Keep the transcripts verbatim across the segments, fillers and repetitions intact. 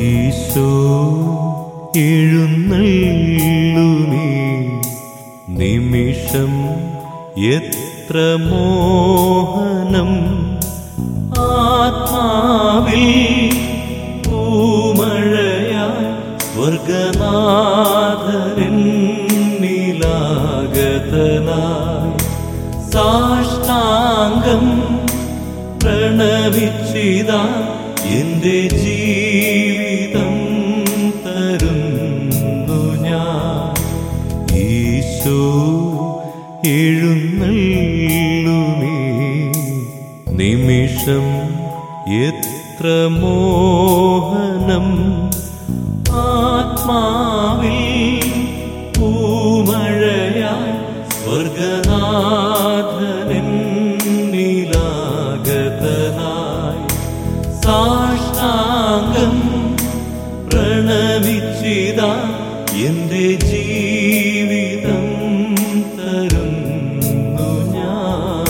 ഈശോ എഴുന്നള്ളുമീ നിമിഷം എത്ര മോഹനം ആത്മാവിൽ പൂമഴയായി സ്വർഗനാഥനിലാഗതനായി സാഷ്ടാംഗം പ്രണമിച്ചിതാ എന്റെ ജീവിതം തരുന്നു ഞാൻ. ഈശോ എഴുന്നള്ളുമീ നിമിഷം എത്ര മോഹനം ആത്മാവിൽ പൂമഴയായി സ്വർഗനാഥനിലാഗതനായി സാഷ്ടാംഗം പ്രണമിച്ചിതാ എന്റെ ജീവിതം തരുന്നു ഞാൻ.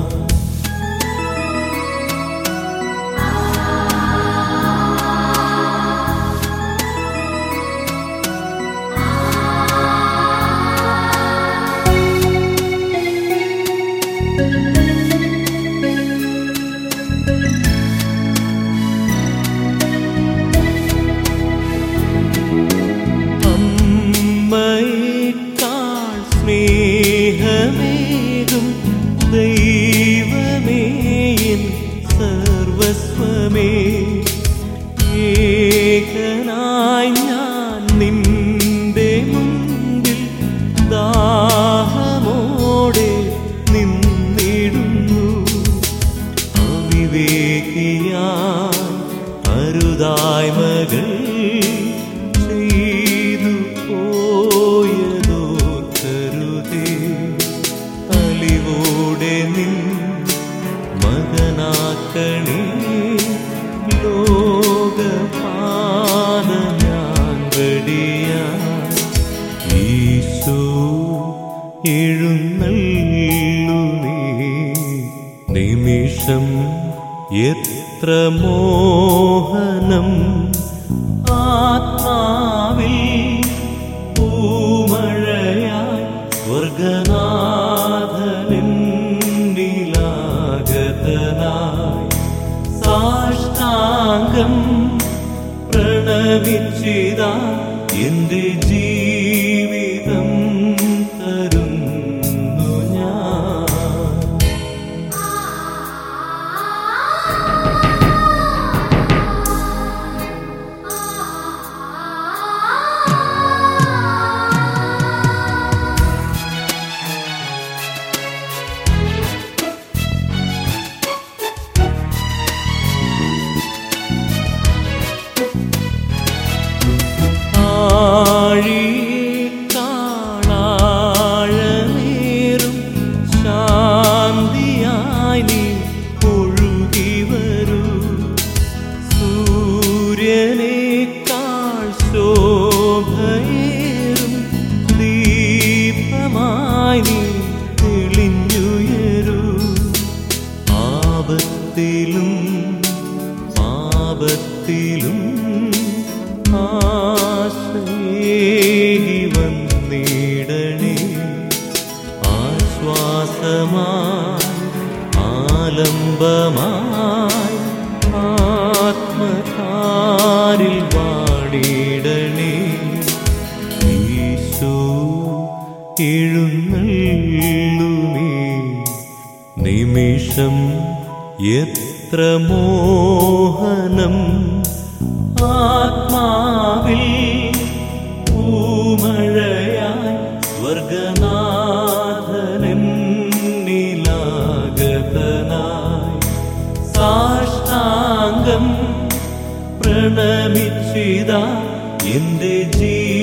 അമ്മയേക്കാൾ സ്നേഹമേകും ദൈവമേ എൻ സർവസ്വമേ, ഏകനായി ഞാൻ നിന്റെ മുൻപിൽ ദാഹമോടെ നിന്നിടുന്നു. അവിവേകിയായി അരുതായ്മകൾ ചെയ്തു പോയതോർക്കരുതേ. അലിവോടെ നിൻ മകനാക്കണേ, ലോകപാത ഞാൻ വെടിയാൻ. ഈശോ എഴുന്നള്ളുമീ നിമിഷം എത്ര മോഹനം ആത്മാവിൽ പൂമഴയായി സ്വർഗനാഥനിലാഗതനായി സാഷ്ടാംഗം പ്രണമിച്ചിതാ എന്റെ ജീവിതം തരുന്നു ഞാൻ. ആഴിക്കാളാഴമേറും ശാന്തിയായി നീ ഒഴുകിവരൂ. സൂര്യനേക്കാൾ ശോഭയേറും ദീപമായി നീ തെളിഞ്ഞുയരൂ. ആപത്തിലും പാപത്തിലും ആശ്രയേകി വന്നിടണേ. ആശ്വാസമായി ആലംബമായി ആത്മകാരിൽ വാണിടണേ. ഈശോ എഴുന്നള്ളുമീ നിമിഷം എത്ര മോഹനം ആത്മാവിൽ പൂമഴയായി സ്വർഗനാഥനിലാഗതനായി സാഷ്ടാംഗം പ്രണമിച്ചിതാ എന്റെ ജീ